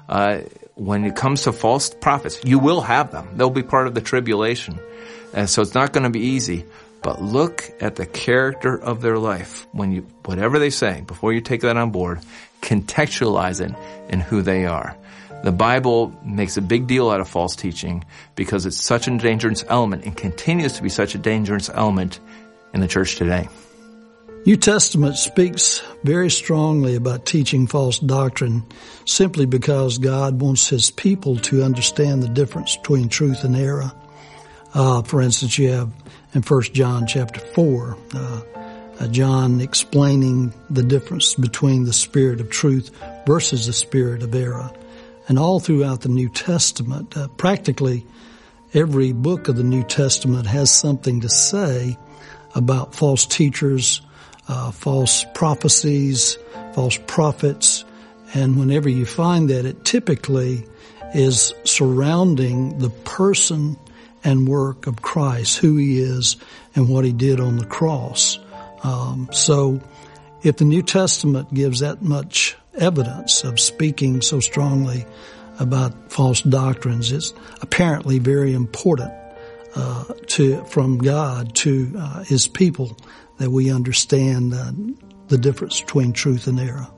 S4: When it comes to false prophets, you will have them. They'll be part of the tribulation. And so it's not going to be easy. But look at the character of their life. Whatever they say, before you take that on board, contextualize it in who they are. The Bible makes a big deal out of false teaching because it's such a dangerous element and continues to be such a dangerous element in the church today.
S8: New Testament speaks very strongly about teaching false doctrine simply because God wants His people to understand the difference between truth and error. For instance, you have in 1 John chapter 4, John explaining the difference between the spirit of truth versus the spirit of error. And all throughout the New Testament, practically every book of the New Testament has something to say about false teachers, false prophecies, false prophets, and whenever you find that, it typically is surrounding the person and work of Christ, who He is and what He did on the cross. So if the New Testament gives that much evidence of speaking so strongly about false doctrines, it's apparently very important from God to His people that we understand the difference between truth and error.